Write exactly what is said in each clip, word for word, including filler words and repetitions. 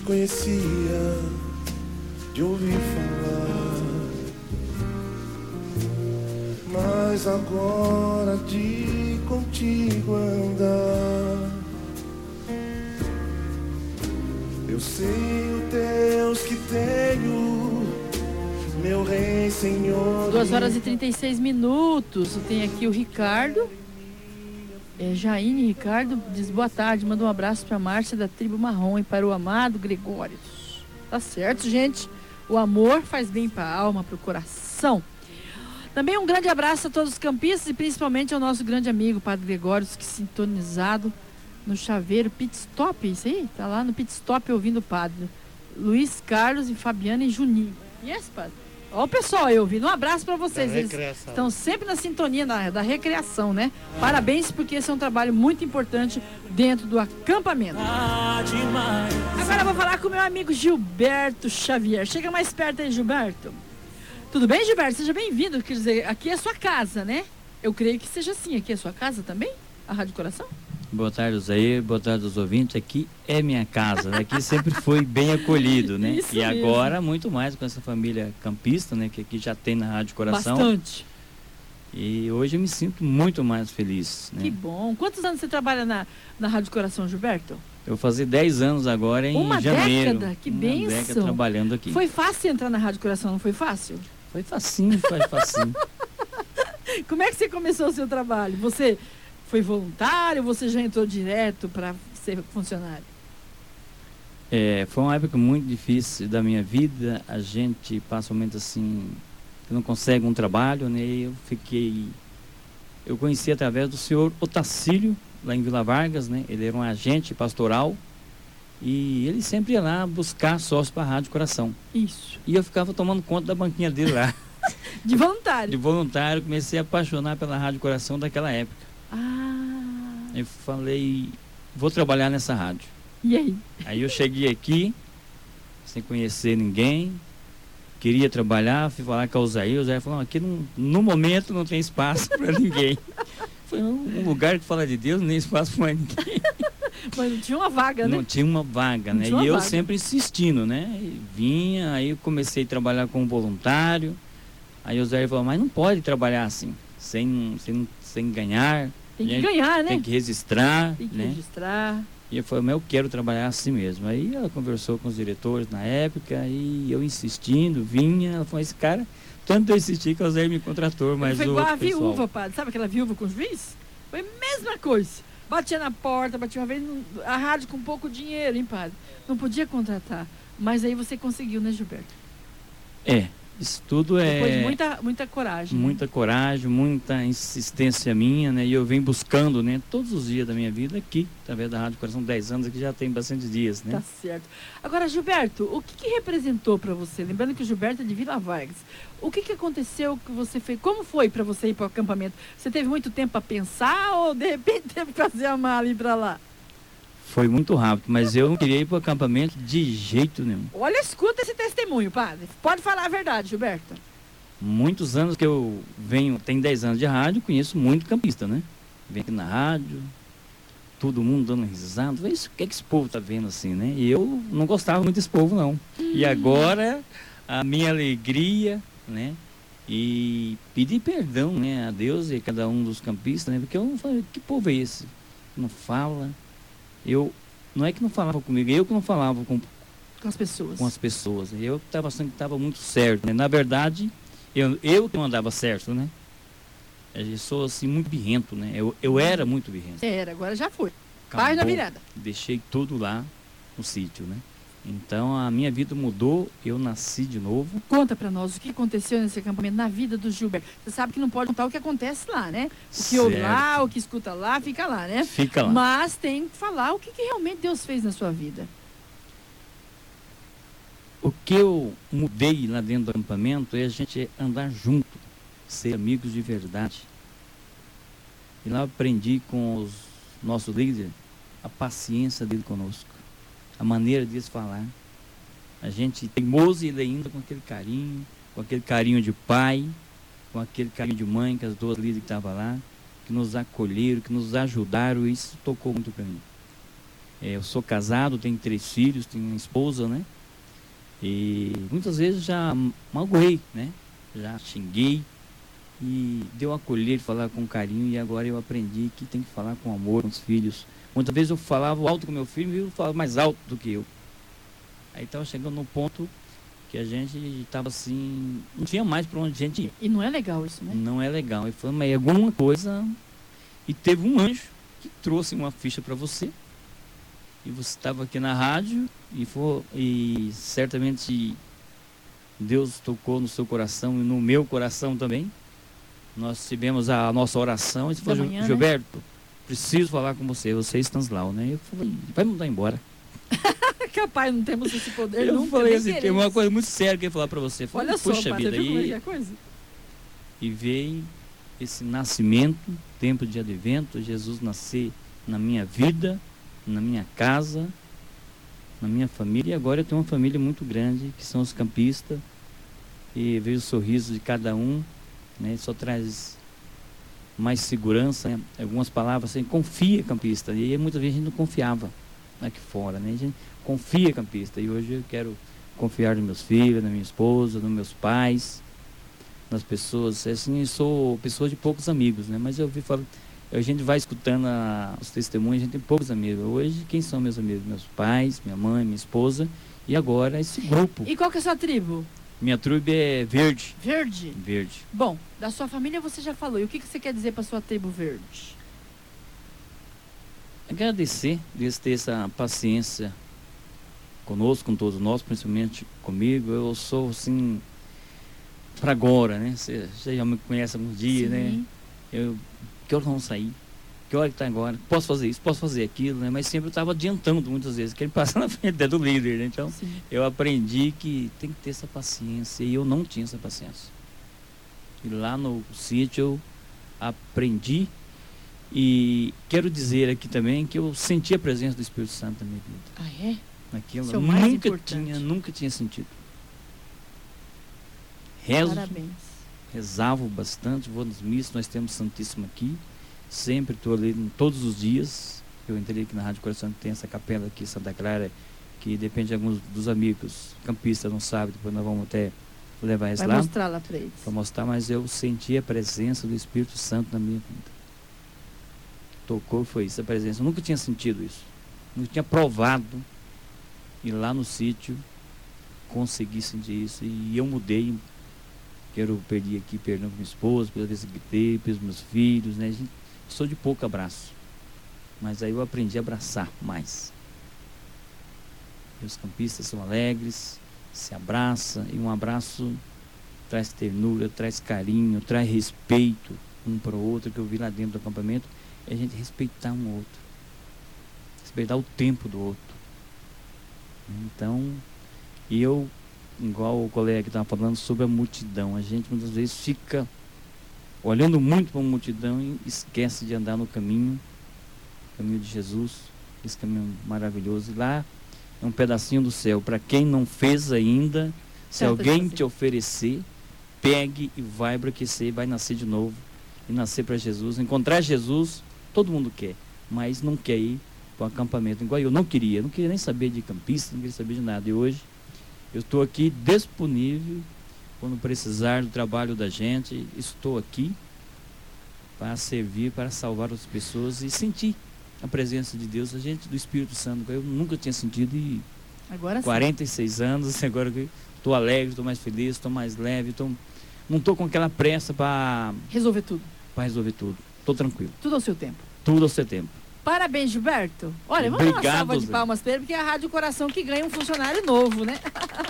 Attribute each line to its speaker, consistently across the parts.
Speaker 1: conhecia de ouvir falar, mas agora de contigo andar, eu sei o Deus que tenho, meu Rei, Senhor.
Speaker 2: duas horas e trinta e seis minutos. Tem aqui o Ricardo. É, Jaine Ricardo diz boa tarde, manda um abraço para a Márcia da Tribo Marrom e para o amado Gregório. Tá certo, gente? O amor faz bem para a alma, para o coração. Também um grande abraço a todos os campistas e principalmente ao nosso grande amigo, Padre Gregório, que sintonizado no Chaveiro Pit Stop. Isso aí? Tá lá no Pit Stop ouvindo o Padre Luiz Carlos e Fabiana e Juninho. Yes, Padre? Ó o pessoal aí ouvindo, um abraço para vocês, eles estão sempre na sintonia da, da recreação, né? Parabéns, porque esse é um trabalho muito importante dentro do acampamento. Agora eu vou falar com o meu amigo Gilberto Xavier. Chega mais perto aí, Gilberto. Tudo bem, Gilberto? Seja bem-vindo, quer dizer, aqui é a sua casa, né? Eu creio que seja assim, aqui é a sua casa também? A Rádio Coração?
Speaker 3: Boa tarde, Osair, boa tarde aos ouvintes. Aqui é minha casa, aqui sempre foi bem acolhido, né?
Speaker 2: Isso
Speaker 3: e
Speaker 2: mesmo.
Speaker 3: Agora muito mais com essa família campista, né? Que aqui já tem na Rádio Coração.
Speaker 2: Bastante.
Speaker 3: E hoje eu me sinto muito mais feliz, né?
Speaker 2: Que bom. Quantos anos você trabalha na, na Rádio Coração, Gilberto?
Speaker 3: Eu vou fazer dez anos agora em
Speaker 2: Uma
Speaker 3: janeiro.
Speaker 2: década? Que
Speaker 3: Uma
Speaker 2: bênção.
Speaker 3: década trabalhando aqui.
Speaker 2: Foi fácil entrar na Rádio Coração, não foi fácil?
Speaker 3: Foi facinho, foi facinho.
Speaker 2: Como é que você começou o seu trabalho? Você foi voluntário ou você já entrou direto para ser funcionário?
Speaker 3: É, foi uma época muito difícil da minha vida. A gente passa um momento assim, que não consegue um trabalho, né? Eu fiquei... Eu conheci através do senhor Otacílio, lá em Vila Vargas, né? Ele era um agente pastoral e ele sempre ia lá buscar sócio para a Rádio Coração.
Speaker 2: Isso.
Speaker 3: E eu ficava tomando conta da banquinha dele lá.
Speaker 2: De voluntário?
Speaker 3: De voluntário. Comecei a apaixonar pela Rádio Coração daquela época.
Speaker 2: Ah.
Speaker 3: Eu falei, vou trabalhar nessa rádio.
Speaker 2: E aí?
Speaker 3: Aí eu cheguei aqui, sem conhecer ninguém, queria trabalhar, fui falar com o Osair, o Osair falou, aqui não, no momento não tem espaço para ninguém. Foi um lugar que fala de Deus, nem espaço para ninguém.
Speaker 2: Mas não tinha uma vaga, né?
Speaker 3: Não tinha uma vaga,
Speaker 2: não
Speaker 3: né?
Speaker 2: Uma
Speaker 3: e eu
Speaker 2: vaga.
Speaker 3: sempre insistindo, né? E vinha, aí eu comecei a trabalhar como voluntário, aí o Osair falou, mas não pode trabalhar assim, sem, sem, sem ganhar.
Speaker 2: Tem que ganhar, né?
Speaker 3: Tem que registrar,
Speaker 2: Tem que
Speaker 3: né?
Speaker 2: registrar.
Speaker 3: E eu falei, mas eu quero trabalhar assim mesmo. Aí ela conversou com os diretores na época e eu insistindo, vinha, ela falou, esse cara, tanto eu insisti que o Zé me contratou, mas
Speaker 2: foi
Speaker 3: o
Speaker 2: igual a
Speaker 3: pessoal...
Speaker 2: viúva, padre. Sabe aquela viúva com juiz? Foi a mesma coisa. Batia na porta, batia uma vez, a rádio com pouco dinheiro, hein, padre? Não podia contratar. Mas aí você conseguiu, né, Gilberto?
Speaker 3: É, isso tudo é...
Speaker 2: Depois de muita, muita coragem.
Speaker 3: Muita
Speaker 2: né?
Speaker 3: coragem, muita insistência minha, né? E eu venho buscando, né? Todos os dias da minha vida aqui, através da Rádio Coração, dez anos aqui já tem bastante dias, né?
Speaker 2: Tá certo. Agora, Gilberto, o que, que representou para você? Lembrando que o Gilberto é de Vila Vargas. O que, que aconteceu que você fez? Como foi para você ir para o acampamento? Você teve muito tempo para pensar ou de repente teve que fazer a mala e ir para lá?
Speaker 3: Foi muito rápido, mas eu não queria ir para o acampamento de jeito nenhum.
Speaker 2: Olha, escuta esse testemunho, padre. Pode falar a verdade, Gilberto.
Speaker 3: Muitos anos que eu venho, tem dez anos de rádio, conheço muito campista, né? Vem aqui na rádio, todo mundo dando risada. Isso, o que, é que esse povo tá vendo assim, né? E eu não gostava muito desse povo, não. Hum. E agora, a minha alegria, né? E pedir perdão, né? A Deus e a cada um dos campistas, né? Porque eu não falei, que povo é esse? Não fala. Eu, não é que não falava comigo, eu que não falava com,
Speaker 2: com as pessoas.
Speaker 3: Com as pessoas. Eu estava achando que estava muito certo, né? Na verdade, eu, eu que não andava certo, né? Eu sou assim muito birrento, né? Eu, eu era muito birrento.
Speaker 2: Era, agora já foi. Vai na virada.
Speaker 3: Deixei tudo lá no sítio, né? Então a minha vida mudou, eu nasci de novo.
Speaker 2: Conta pra nós o que aconteceu nesse acampamento, na vida do Gilberto. Você sabe que não pode contar o que acontece lá, né? O que ouve lá, o que escuta lá, fica lá, né?
Speaker 3: Fica lá.
Speaker 2: Mas tem que falar o que, que realmente Deus fez na sua vida.
Speaker 3: O que eu mudei lá dentro do acampamento é a gente andar junto, ser amigos de verdade. E lá eu aprendi com os nossos líderes a paciência dele conosco. A maneira deles falar. A gente teimoso e ele ainda com aquele carinho, com aquele carinho de pai, com aquele carinho de mãe, que as duas líderes que estavam lá, que nos acolheram, que nos ajudaram, isso tocou muito para mim. É, eu sou casado, tenho três filhos, tenho uma esposa, né? E muitas vezes já magoei, né? Já xinguei. E deu a acolher, falar com carinho, e agora eu aprendi que tem que falar com amor com os filhos. Muitas vezes eu falava alto com meu filho e ele falava mais alto do que eu. Aí estava chegando num ponto que a gente estava assim, não tinha mais para onde a gente ir.
Speaker 2: E não é legal isso, né?
Speaker 3: Não é legal. Ele falou, mas é alguma coisa. E teve um anjo que trouxe uma ficha para você. E você estava aqui na rádio e, foi, e certamente Deus tocou no seu coração e no meu coração também. Nós tivemos a nossa oração e falou,
Speaker 2: manhã,
Speaker 3: Gilberto,
Speaker 2: né?
Speaker 3: Preciso falar com você, você é Stanislau, né? Eu falei, vai mudar embora.
Speaker 2: Capaz, não temos esse poder
Speaker 3: Eu
Speaker 2: nunca,
Speaker 3: falei assim,
Speaker 2: queremos.
Speaker 3: tem uma coisa muito séria que eu ia falar para você. Falei,
Speaker 2: Olha
Speaker 3: puxa
Speaker 2: só,
Speaker 3: vida,
Speaker 2: você viu como é
Speaker 3: aí.
Speaker 2: que é a coisa?
Speaker 3: E veio esse nascimento, tempo de advento, Jesus nascer na minha vida, na minha casa, na minha família. E agora eu tenho uma família muito grande, que são os campistas. E veio o sorriso de cada um, né? Só traz mais segurança, né? Algumas palavras assim, confia, campista. E aí, muitas vezes a gente não confiava aqui fora, né? A gente confia, campista. E hoje eu quero confiar nos meus filhos, na minha esposa, nos meus pais, nas pessoas. Assim, eu sou pessoa de poucos amigos, né? Mas eu vi falar, a gente vai escutando a, os testemunhos, a gente tem poucos amigos. Hoje, quem são meus amigos? Meus pais, minha mãe, minha esposa e agora esse grupo.
Speaker 2: E qual que é a sua tribo?
Speaker 3: Minha tribo é verde.
Speaker 2: Verde?
Speaker 3: Verde.
Speaker 2: Bom, da sua família você já falou. E o que, que você quer dizer para sua tribo verde?
Speaker 3: Agradecer, Deus ter essa paciência conosco, com todos nós, principalmente comigo. Eu sou assim, para agora, né? Você, você já me conhece há alguns dias,
Speaker 2: Sim.
Speaker 3: né? Eu, que hora vamos sair? Que hora que está agora? Posso fazer isso, posso fazer aquilo, né? Mas sempre eu estava adiantando muitas vezes, querendo passar na frente do líder, né? Então,
Speaker 2: Sim.
Speaker 3: eu aprendi que tem que ter essa paciência, e eu não tinha essa paciência. E lá no sítio eu aprendi, e quero dizer aqui também que eu senti a presença do Espírito Santo na minha vida.
Speaker 2: Ah, é?
Speaker 3: Naquilo,
Speaker 2: Isso é o mais
Speaker 3: nunca
Speaker 2: importante.
Speaker 3: tinha, nunca tinha sentido. Rezo,
Speaker 2: Parabéns.
Speaker 3: rezava bastante, vou nos missas, nós temos Santíssimo aqui. Sempre estou ali todos os dias. Eu entrei aqui na Rádio Coração, tem essa capela aqui em Santa Clara, que depende de alguns dos amigos campistas, não sabe, depois nós vamos até levar isso
Speaker 2: Vai
Speaker 3: lá.
Speaker 2: mostrar lá para eles.
Speaker 3: Para mostrar, mas eu senti a presença do Espírito Santo na minha vida. Tocou, foi isso, a presença. Eu nunca tinha sentido isso. Nunca tinha provado. E lá no sítio, consegui sentir isso. E eu mudei. Quero pedir aqui perdão para minha esposa, pela vez que gritei, pelos meus filhos, né? Gente, sou de pouco abraço, mas aí eu aprendi a abraçar mais. E os campistas são alegres, se abraçam, e um abraço traz ternura, traz carinho, traz respeito um para o outro, que eu vi lá dentro do acampamento, é a gente respeitar um outro, respeitar o tempo do outro. Então, e eu, igual o colega que estava falando sobre a multidão, a gente muitas vezes fica olhando muito para a multidão e esquece de andar no caminho, caminho de Jesus, esse caminho maravilhoso. E lá é um pedacinho do céu. Para quem não fez ainda, se
Speaker 2: Certo,
Speaker 3: alguém
Speaker 2: assim.
Speaker 3: te oferecer, pegue e vai aquecer, vai nascer de novo e nascer para Jesus. Encontrar Jesus, todo mundo quer, mas não quer ir para o acampamento. Igual eu não queria, não queria nem saber de campista, não queria saber de nada. E hoje eu estou aqui disponível. Quando precisar do trabalho da gente, estou aqui para servir, para salvar as pessoas e sentir a presença de Deus, a gente do Espírito Santo. Eu nunca tinha sentido e
Speaker 2: Agora sim.
Speaker 3: quarenta e seis anos, agora estou alegre, estou mais feliz, estou mais leve, tô, não estou com aquela pressa para
Speaker 2: Resolver tudo.
Speaker 3: resolver tudo. Estou tranquilo.
Speaker 2: Tudo ao seu tempo.
Speaker 3: Tudo ao seu tempo.
Speaker 2: Parabéns, Gilberto. Olha, vamos dar uma
Speaker 3: Obrigado,
Speaker 2: salva de
Speaker 3: Zé.
Speaker 2: palmas para ele, porque é a Rádio Coração que ganha um funcionário novo, né?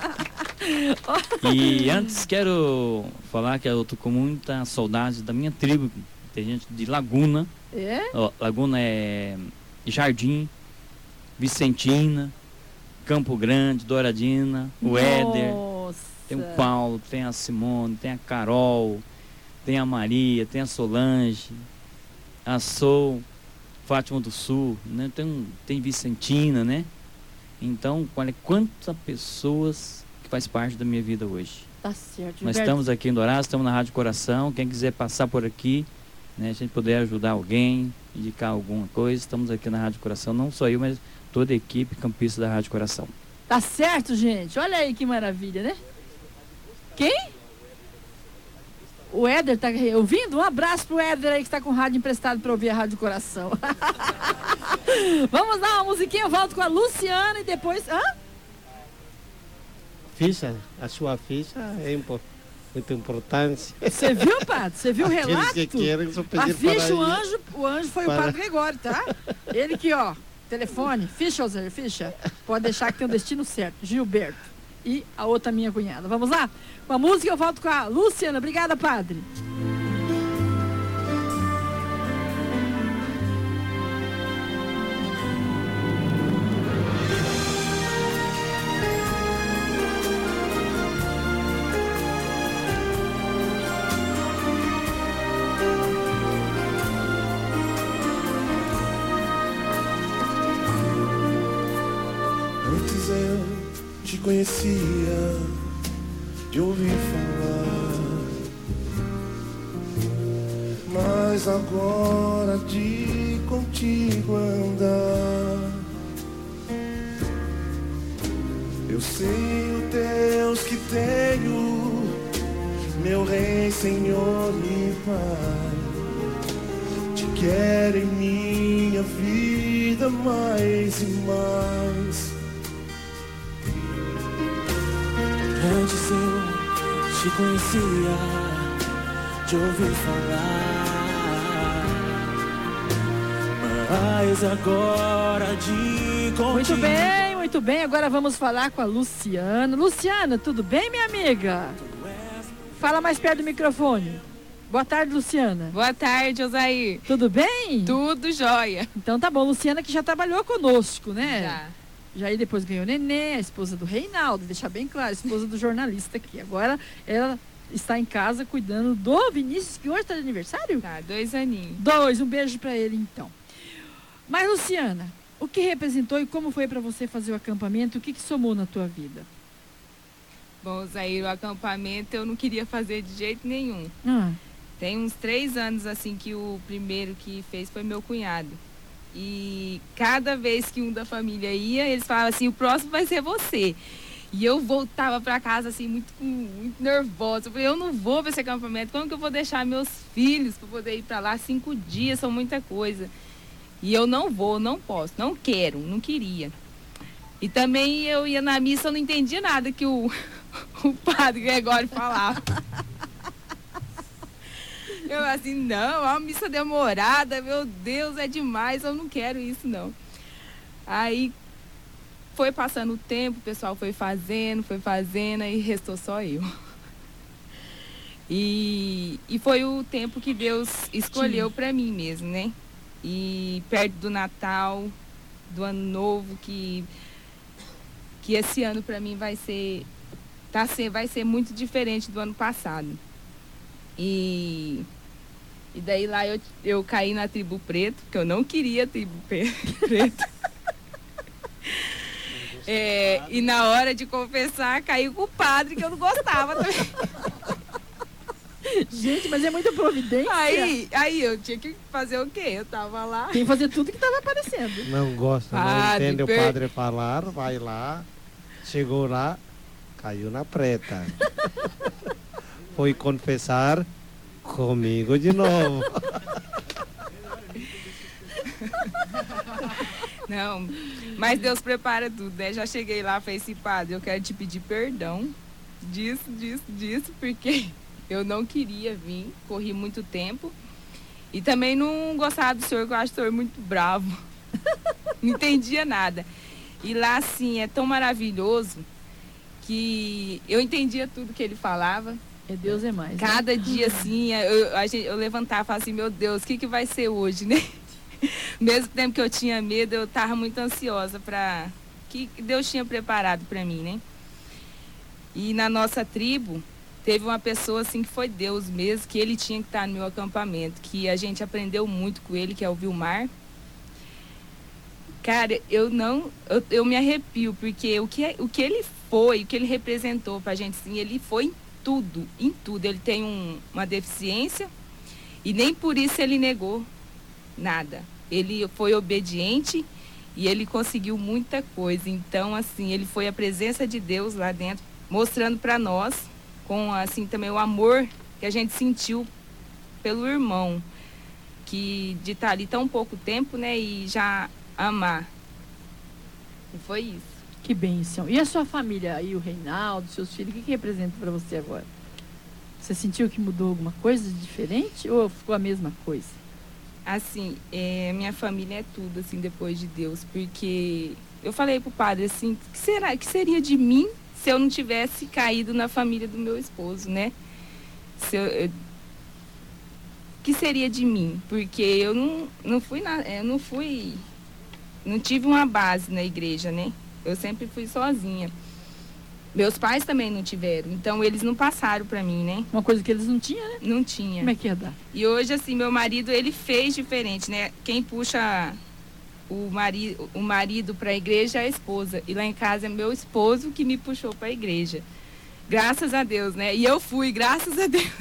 Speaker 3: E antes quero falar que eu estou com muita saudade da minha tribo. Tem gente de Laguna,
Speaker 2: É?
Speaker 3: ó, Laguna é Jardim, Vicentina, Campo Grande, Douradina, o Éder,
Speaker 2: Nossa.
Speaker 3: tem o Paulo, tem a Simone, tem a Carol, tem a Maria, tem a Solange, a Sol, Fátima do Sul, né? Tem, tem Vicentina, né? Então, olha quantas pessoas que faz parte da minha vida hoje.
Speaker 2: Tá certo,
Speaker 3: Nós
Speaker 2: Gilberto.
Speaker 3: estamos aqui em Dourados, estamos na Rádio Coração. Quem quiser passar por aqui, né? A gente puder ajudar alguém, indicar alguma coisa, estamos aqui na Rádio Coração, não só eu, mas toda a equipe campista da Rádio Coração.
Speaker 2: Tá certo, gente. Olha aí que maravilha, né? Quem? O Éder tá ouvindo? Um abraço pro Éder aí que está com o rádio emprestado para ouvir a Rádio Coração. Vamos dar uma musiquinha, eu volto com a Luciana e depois... Hã?
Speaker 4: Ficha, a sua ficha é impo muito importante.
Speaker 2: Você viu, Padre? Você viu o relato?
Speaker 4: Que querem,
Speaker 2: a ficha, o anjo, o anjo foi
Speaker 4: para...
Speaker 2: o Padre Gregório, tá? Ele que, ó, telefone, ficha, Ozer, ficha. Pode deixar que tem o destino certo. Gilberto. E a outra minha cunhada. Vamos lá? Com a música eu volto com a Luciana. Obrigada, Padre.
Speaker 1: Antes eu te conhecia de ouvir falar, mas agora de contigo andar, eu sei o Deus que tenho, meu Rei, Senhor e Pai, te quero em minha vida mais e mais.
Speaker 5: Antes eu te conhecia, de ouvir falar, mas agora de contigo.
Speaker 2: Muito bem, muito bem. Agora vamos falar com a Luciana. Luciana, tudo bem, minha amiga? Fala mais perto do microfone. Boa tarde, Luciana.
Speaker 6: Boa tarde, Osair.
Speaker 2: Tudo bem?
Speaker 6: Tudo jóia.
Speaker 2: Então tá bom. Luciana que já trabalhou conosco, né?
Speaker 6: Já.
Speaker 2: Já aí depois ganhou neném, a esposa do Reinaldo, deixar bem claro, a esposa do jornalista aqui. Agora ela está em casa cuidando do Vinícius, que hoje está de aniversário?
Speaker 6: Tá, dois aninhos.
Speaker 2: Dois, um beijo para ele então. Mas Luciana, o que representou e como foi para você fazer o acampamento? O que, que somou na tua vida?
Speaker 6: Bom, Osair, o acampamento eu não queria fazer de jeito nenhum.
Speaker 2: Ah.
Speaker 6: Tem uns três anos assim que o primeiro que fez foi meu cunhado. E cada vez que um da família ia, eles falavam assim, o próximo vai ser você. E eu voltava para casa assim, muito, muito nervosa. Eu falei, eu não vou para esse acampamento, como que eu vou deixar meus filhos para poder ir para lá? Cinco dias, são muita coisa. E eu não vou, não posso, não quero, não queria. E também eu ia na missa, eu não entendia nada que o, o padre Gregório falava. Eu assim, não, é uma missa demorada, meu Deus, é demais, eu não quero isso não. Aí foi passando o tempo, o pessoal foi fazendo, foi fazendo, e restou só eu. E, e foi o tempo que Deus escolheu para mim mesmo, né? E perto do Natal, do Ano Novo, que, que esse ano para mim vai ser, tá ser, vai ser muito diferente do ano passado. E, e daí lá eu, eu caí na tribo preto, porque eu não queria tribo preto. É, e na hora de confessar, caí com o padre, que eu não gostava também.
Speaker 2: Gente, mas é muita providência.
Speaker 6: Aí, aí eu tinha que fazer o quê? Eu tava lá.
Speaker 2: Tem que fazer tudo que tava aparecendo.
Speaker 4: Não gosta, não
Speaker 6: Padre,
Speaker 4: entende
Speaker 6: per-
Speaker 4: o padre falar, vai lá, chegou lá, caiu na preta. Foi confessar comigo de novo.
Speaker 6: Não, mas Deus prepara tudo, né? Já cheguei lá, falei assim, padre, eu quero te pedir perdão disso, disso, disso, porque eu não queria vir, corri muito tempo. E também não gostava do senhor, que eu acho o senhor muito bravo. Não entendia nada. E lá, assim, é tão maravilhoso que eu entendia tudo que ele falava.
Speaker 2: É Deus é mais.
Speaker 6: Cada dia, assim, eu, a gente, eu levantava e falava assim, meu Deus, o que, que vai ser hoje, né? Mesmo tempo que eu tinha medo, eu estava muito ansiosa para que Deus tinha preparado para mim, né? E na nossa tribo, teve uma pessoa, assim, que foi Deus mesmo, que ele tinha que estar no meu acampamento, que a gente aprendeu muito com ele, que é o Vilmar. Cara, eu não, eu, eu me arrepio, porque o que, o que ele foi, o que ele representou pra gente, assim, ele foi em tudo, em tudo. Ele tem um, uma deficiência E nem por isso ele negou nada. Ele foi obediente e ele conseguiu muita coisa. Então, assim, ele foi a presença de Deus lá dentro, mostrando para nós, com, assim, também o amor que a gente sentiu pelo irmão, que de estar ali tão pouco tempo, né, e já amar. E foi isso.
Speaker 2: Que bênção. E a sua família aí, o Reinaldo, seus filhos, o que, que representa para você agora? Você sentiu que mudou alguma coisa de diferente ou ficou a mesma coisa?
Speaker 6: Assim, é, minha família é tudo, assim, depois de Deus, porque eu falei pro padre, assim, que será que seria de mim se eu não tivesse caído na família do meu esposo, né? Se eu, eu, que seria de mim? Porque eu não, não fui, na, eu não fui, não tive uma base na igreja, né? Eu sempre fui sozinha. Meus pais também não tiveram, então eles não passaram para mim, né?
Speaker 2: Uma coisa que eles não tinham, né?
Speaker 6: Não tinha.
Speaker 2: Como é que ia dar?
Speaker 6: E hoje, assim, meu marido, ele fez diferente, né? Quem puxa o marido, o marido para a igreja é a esposa. E lá em casa é meu esposo que me puxou para a igreja. Graças a Deus, né? E eu fui, graças a Deus.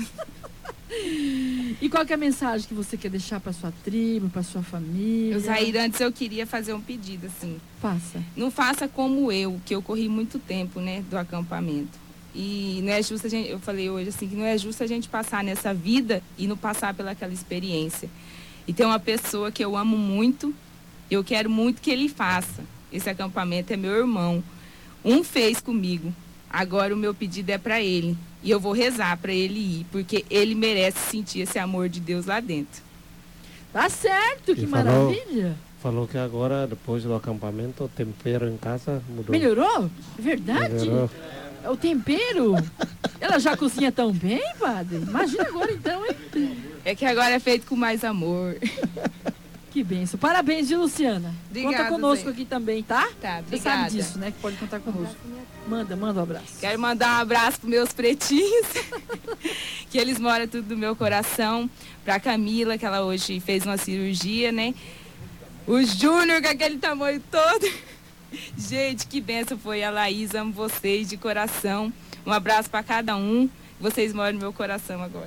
Speaker 2: E qual que é a mensagem que você quer deixar para sua tribo, para sua família?
Speaker 6: Zair, antes eu queria fazer um pedido, assim.
Speaker 2: Faça.
Speaker 6: Não faça como eu, que eu corri muito tempo, né, do acampamento. E não é justo a gente, eu falei hoje assim, que não é justo a gente passar nessa vida e não passar pelaquela experiência. E tem uma pessoa que eu amo muito, eu quero muito que ele faça. Esse acampamento é meu irmão. Um fez comigo. Agora o meu pedido é para ele. E eu vou rezar para ele ir, porque ele merece sentir esse amor de Deus lá dentro.
Speaker 2: Tá certo, que
Speaker 4: E falou-
Speaker 2: maravilha.
Speaker 4: Falou que agora, depois do acampamento, o tempero em casa mudou.
Speaker 2: Melhorou? É verdade?
Speaker 4: Melhorou.
Speaker 2: É o tempero? Ela já cozinha tão bem, padre? Imagina agora então, hein?
Speaker 6: É que agora é feito com mais amor.
Speaker 2: Que benção. Parabéns, viu, Luciana?
Speaker 6: Obrigada,
Speaker 2: Conta conosco
Speaker 6: Zé.
Speaker 2: aqui também, tá?
Speaker 6: Tá,
Speaker 2: Você
Speaker 6: obrigada.
Speaker 2: sabe disso, né? Que pode contar conosco. Manda, manda um abraço.
Speaker 6: Quero mandar um abraço para meus pretinhos, que eles moram tudo no meu coração. Para Camila, que ela hoje fez uma cirurgia, né? O Júnior, com aquele tamanho todo. Gente, que benção foi a Laís, amo vocês de coração. Um abraço para cada um. Vocês moram no meu coração agora.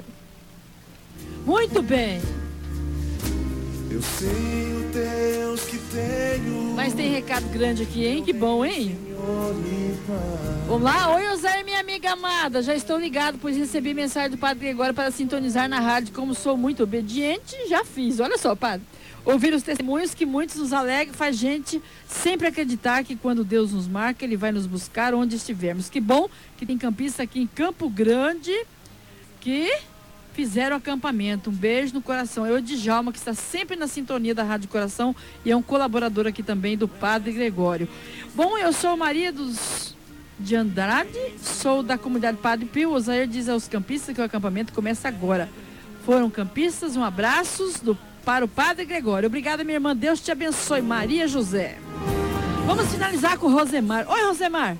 Speaker 2: Muito bem.
Speaker 1: Eu sei o Deus que tenho.
Speaker 2: Mas tem recado grande aqui, hein? Que bom, hein?
Speaker 1: Senhor e Pai.
Speaker 2: Vamos lá. Oi, Osair, minha amiga amada. Já estou ligado, pois recebi mensagem do Padre Gregório para sintonizar na rádio. Como sou muito obediente, já fiz. Olha só, Padre. Ouvir os testemunhos que muitos nos alegram faz gente sempre acreditar que quando Deus nos marca, Ele vai nos buscar onde estivermos. Que bom que tem campista aqui em Campo Grande que fizeram acampamento. Um beijo no coração. Eu, Djalma, que está sempre na sintonia da Rádio Coração e é um colaborador aqui também do Padre Gregório. Bom, eu sou Maria dos de Andrade, sou da comunidade Padre Pio. O Osair diz aos campistas que o acampamento começa agora. Foram campistas, um abraço do, para o Padre Gregório. Obrigada, minha irmã. Deus te abençoe. Maria José. Vamos finalizar com o Rosemar. Oi, Rosemar.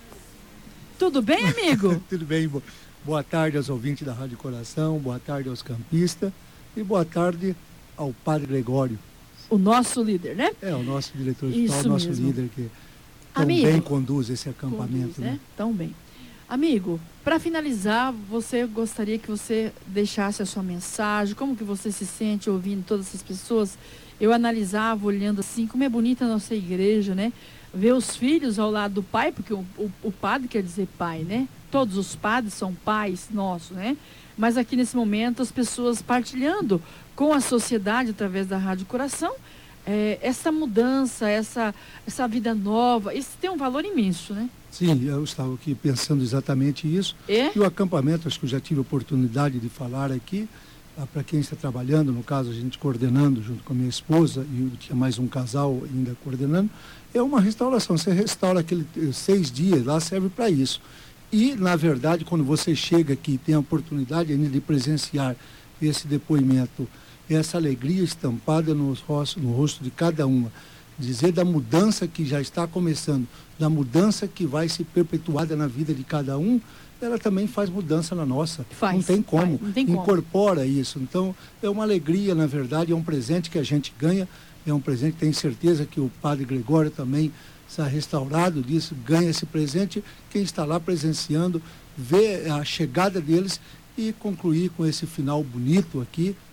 Speaker 2: Tudo bem, amigo?
Speaker 7: Tudo bem, bo- boa tarde aos ouvintes da Rádio Coração, boa tarde aos campistas e boa tarde ao Padre Gregório.
Speaker 2: O nosso líder, né?
Speaker 7: É o nosso diretor espiritual,
Speaker 2: Isso
Speaker 7: o nosso
Speaker 2: mesmo.
Speaker 7: líder que tão
Speaker 2: Amigo.
Speaker 7: bem conduz esse acampamento.
Speaker 2: Conduz, né?
Speaker 7: né?
Speaker 2: Tão bem. Amigo, para finalizar, você gostaria que você deixasse a sua mensagem, como que você se sente ouvindo todas essas pessoas? Eu analisava, olhando assim, como é bonita a nossa igreja, né? Ver os filhos ao lado do pai, porque o, o, o padre quer dizer pai, né? Todos os padres são pais nossos, né? Mas aqui nesse momento as pessoas partilhando com a sociedade através da Rádio Coração, é, essa mudança, essa, essa vida nova, isso tem um valor imenso, né?
Speaker 7: Sim, eu estava aqui pensando exatamente isso.
Speaker 2: É?
Speaker 7: E o acampamento, acho que eu já tive a oportunidade de falar aqui, ah, para quem está trabalhando, no caso a gente coordenando junto com a minha esposa, e eu tinha mais um casal ainda coordenando, é uma restauração. Você restaura aqueles seis dias lá, serve para isso. E, na verdade, quando você chega aqui e tem a oportunidade ainda de presenciar esse depoimento, essa alegria estampada no rosto, no rosto de cada uma, dizer da mudança que já está começando, da mudança que vai se perpetuada na vida de cada um, ela também faz mudança na nossa.
Speaker 2: Faz,
Speaker 7: não tem como.
Speaker 2: faz, não tem como.
Speaker 7: Incorpora isso. Então, é uma alegria, na verdade, é um presente que a gente ganha, é um presente, tenho certeza que o Padre Gregório também está restaurado disso, ganha esse presente, quem está lá presenciando, vê a chegada deles e concluir com esse final bonito aqui,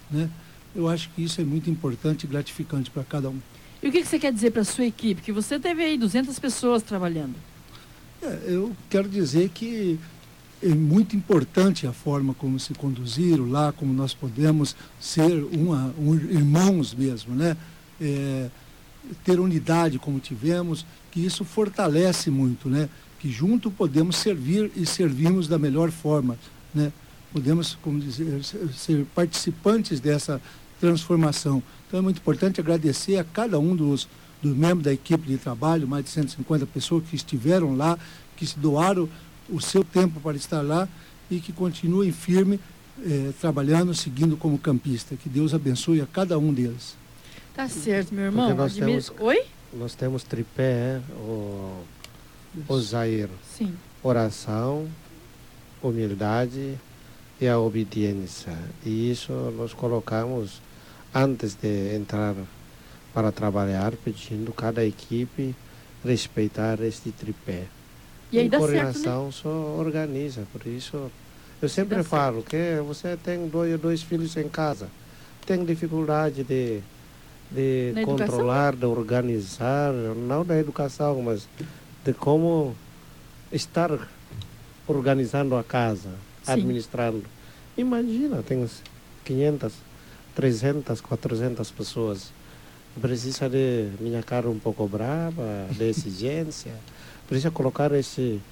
Speaker 7: né? Eu acho que isso é muito importante e gratificante para cada um.
Speaker 2: E o que, que você quer dizer para a sua equipe? Que você teve aí duzentas pessoas trabalhando.
Speaker 7: É, eu quero dizer que é muito importante a forma como se conduziram lá, como nós podemos ser uma, um, irmãos mesmo, né? É, ter unidade como tivemos, que isso fortalece muito, né? Que junto podemos servir e servimos da melhor forma, né? Podemos, como dizer, ser participantes dessa transformação. Então é muito importante agradecer a cada um dos, dos membros da equipe de trabalho, mais de cento e cinquenta pessoas que estiveram lá, que se doaram o seu tempo para estar lá e que continuem firme, eh, trabalhando, seguindo como campista. Que Deus abençoe a cada um deles.
Speaker 2: Tá certo, meu irmão.
Speaker 4: Nós
Speaker 2: Admiro...
Speaker 4: temos,
Speaker 2: Oi?
Speaker 4: nós temos tripé, o, o Zair.
Speaker 2: Sim.
Speaker 4: Oração, humildade e a obediência. E isso nós colocamos antes de entrar para trabalhar, pedindo cada equipe respeitar este tripé.
Speaker 2: E aí
Speaker 4: em
Speaker 2: dá
Speaker 4: coordenação
Speaker 2: certo, né?
Speaker 4: só organiza, por isso eu sempre
Speaker 2: Dá
Speaker 4: falo que você tem dois, dois filhos em casa, tem dificuldade de, de
Speaker 2: Na
Speaker 4: controlar, de organizar, não da educação, mas de como estar organizando a casa,
Speaker 2: Sim.
Speaker 4: administrando. Imagina, tem quinhentas, trezentas, quatrocentas pessoas. Precisa de minha cara um pouco brava, de exigência. Precisa colocar esse,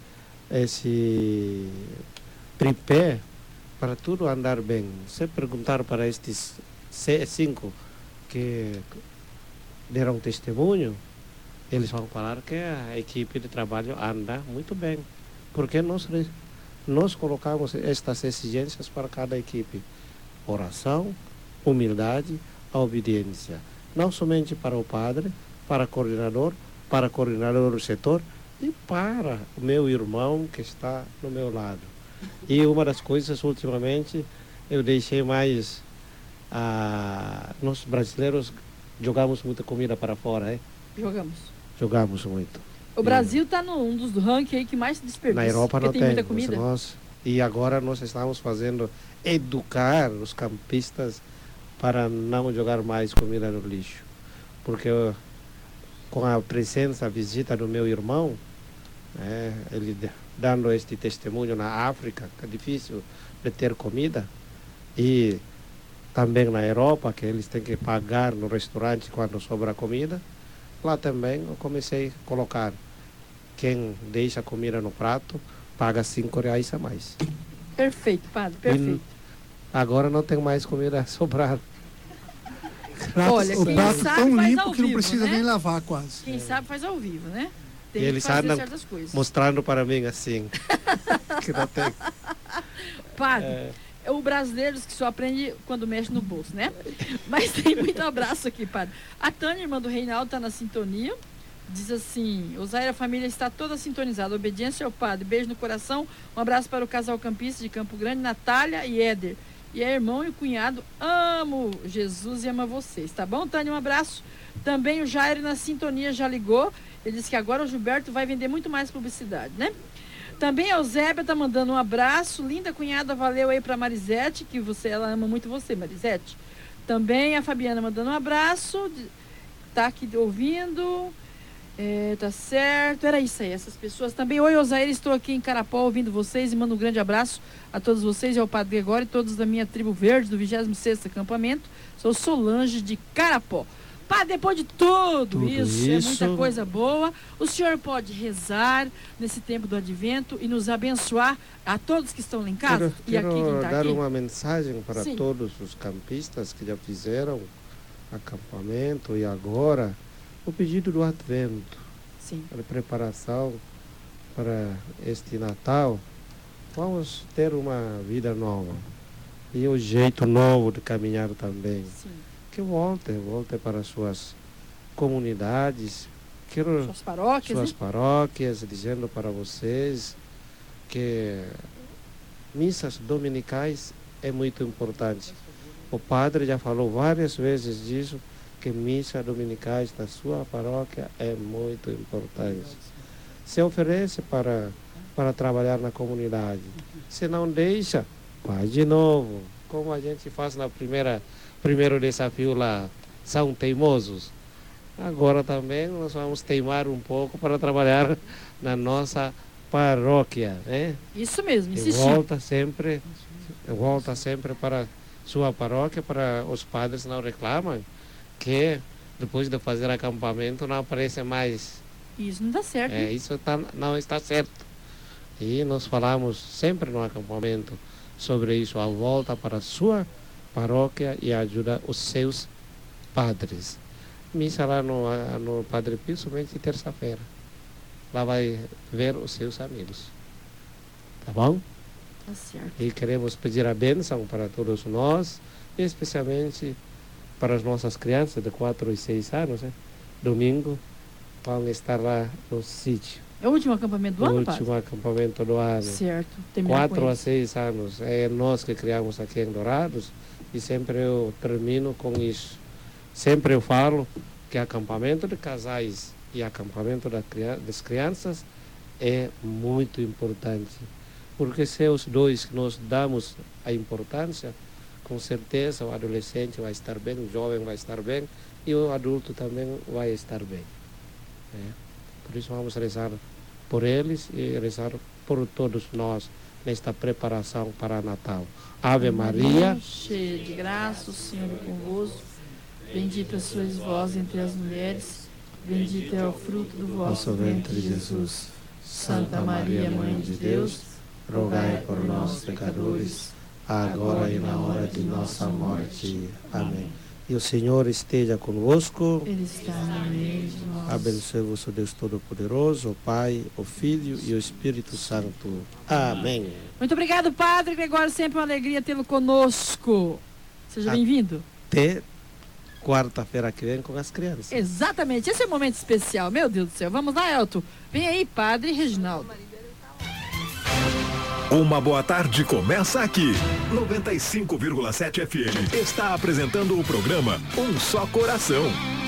Speaker 4: esse tripé para tudo andar bem. Se perguntar para estes cinco que deram testemunho, eles vão falar que a equipe de trabalho anda muito bem. Porque nós, nós colocamos estas exigências para cada equipe. Oração, humildade, a obediência. Não somente para o padre, para o coordenador, para o coordenador do setor e para o meu irmão que está no meu lado. E uma das coisas, ultimamente, eu deixei mais... Ah, nós brasileiros jogamos muita comida para fora, é?
Speaker 2: Jogamos.
Speaker 4: Jogamos muito.
Speaker 2: O Brasil está num dos rankings aí que mais se desperdiça.
Speaker 4: Na Europa não
Speaker 2: tem,
Speaker 4: tem
Speaker 2: muita comida.
Speaker 4: Nós, e agora nós estamos fazendo, educar os campistas para não jogar mais comida no lixo. Porque eu, com a presença, a visita do meu irmão, é, ele dando este testemunho na África, que é difícil de ter comida, e também na Europa, que eles têm que pagar no restaurante quando sobra comida, lá também eu comecei a colocar, quem deixa a comida no prato, paga cinco reais a mais.
Speaker 2: Perfeito, padre, perfeito.
Speaker 4: E agora não tem mais comida a sobrar.
Speaker 7: Prato,
Speaker 2: Olha,
Speaker 7: o
Speaker 2: quem
Speaker 7: prato
Speaker 2: sabe
Speaker 7: tão
Speaker 2: faz
Speaker 7: limpo
Speaker 2: ao
Speaker 7: que não
Speaker 2: vivo,
Speaker 7: precisa
Speaker 2: né?
Speaker 7: nem lavar quase.
Speaker 2: Quem sabe faz ao vivo, né? Tem
Speaker 4: E
Speaker 2: que
Speaker 4: eles
Speaker 2: fazer
Speaker 4: andam
Speaker 2: certas coisas.
Speaker 4: mostrando para mim assim, que não tem.
Speaker 2: Padre,
Speaker 4: É,
Speaker 2: é o brasileiro que só aprende quando mexe no bolso, né? Mas tem muito abraço aqui, padre. A Tânia, irmã do Reinaldo, está na sintonia. Diz assim, o Zaire, a família está toda sintonizada. Obediência ao padre. Beijo no coração. Um abraço para o casal campista de Campo Grande, Natália e Éder. E é irmão e cunhado. Amo Jesus e ama vocês. Tá bom, Tânia? Um abraço. Também o Jair na sintonia já ligou. Ele disse que agora o Gilberto vai vender muito mais publicidade, né? Também a Eusébia tá mandando um abraço. Linda cunhada, valeu aí pra Marisete, que você, ela ama muito você, Marisete. Também a Fabiana mandando um abraço. Tá aqui ouvindo. É, tá certo. Era isso aí, essas pessoas também. Oi, Osair, estou aqui em Carapó ouvindo vocês e mando um grande abraço a todos vocês e ao Padre Gregório e todos da minha tribo verde do vigésimo sexto acampamento. Sou Solange de Carapó. Pá, depois de tudo,
Speaker 4: Tudo
Speaker 2: isso, é
Speaker 4: isso.
Speaker 2: muita coisa boa, o senhor pode rezar nesse tempo do advento e nos abençoar a todos que estão lá em casa
Speaker 4: Quero,
Speaker 2: e aqui
Speaker 4: quero
Speaker 2: quem está
Speaker 4: dar
Speaker 2: aqui.
Speaker 4: uma mensagem para
Speaker 2: Sim.
Speaker 4: todos os campistas que já fizeram acampamento e agora o pedido do advento,
Speaker 2: Sim,
Speaker 4: a preparação para este Natal. Vamos ter uma vida nova e um jeito novo de caminhar também.
Speaker 2: sim.
Speaker 4: Que volte, volte para suas comunidades, quero
Speaker 2: Suas paróquias,
Speaker 4: suas
Speaker 2: né?
Speaker 4: paróquias, dizendo para vocês que missas dominicais é muito importante. O padre já falou várias vezes disso, que missa dominicais na sua paróquia é muito importante. Se oferece para, para trabalhar na comunidade. Se não deixa, vai de novo. como a gente faz na primeira primeiro desafio lá, são teimosos. Agora também nós vamos teimar um pouco para trabalhar na nossa paróquia, né?
Speaker 2: Isso mesmo,
Speaker 4: E
Speaker 2: insistir.
Speaker 4: volta sempre, volta sempre para sua paróquia, para os padres não reclamam que depois de fazer acampamento não aparece mais.
Speaker 2: Isso não dá certo.
Speaker 4: É,
Speaker 2: né?
Speaker 4: isso tá, não está certo. E nós falamos sempre no acampamento sobre isso, a volta para a sua paróquia e ajuda os seus padres. Missa lá no, no Padre Pio somente terça-feira. Lá vai ver os seus amigos. Tá bom?
Speaker 2: Tá certo.
Speaker 4: E queremos pedir a bênção para todos nós, especialmente para as nossas crianças de quatro e seis anos. Né? Domingo vão estar lá no sítio.
Speaker 2: É o último acampamento do
Speaker 4: O
Speaker 2: ano,
Speaker 4: último
Speaker 2: padre?
Speaker 4: acampamento do ano.
Speaker 2: Certo. Terminar com
Speaker 4: quatro a
Speaker 2: eles.
Speaker 4: seis anos. É nós que criamos aqui em Dourados e sempre eu termino com isso. Sempre eu falo que acampamento de casais e acampamento da cria- das crianças é muito importante. Porque se os dois que nós damos a importância, com certeza o adolescente vai estar bem, o jovem vai estar bem e o adulto também vai estar bem. É. Por isso vamos rezar por eles e rezar por todos nós nesta preparação para Natal. Ave Maria,
Speaker 2: cheia de graça, o Senhor é convosco. Bendita sois vós entre as mulheres, bendito é o fruto do vosso ventre, Jesus. Santa Maria, Mãe de Deus,
Speaker 4: rogai por nós, pecadores, agora e na hora de nossa morte. Amém. E o Senhor esteja convosco.
Speaker 2: Ele está no meio de nós.
Speaker 4: Abençoe-vos o Deus Todo-Poderoso, o Pai, o Filho e o Espírito Santo. Amém.
Speaker 2: Muito obrigado, Padre Gregório. Sempre uma alegria tê-lo conosco. Seja
Speaker 4: Ah.
Speaker 2: bem-vindo.
Speaker 4: Até quarta-feira que vem com as crianças.
Speaker 2: Exatamente, esse é um momento especial. Meu Deus do céu. Vamos lá, Elton. Vem aí, Padre Reginaldo.
Speaker 8: Uma boa tarde começa aqui. noventa e cinco vírgula sete F M está apresentando o programa Um Só Coração.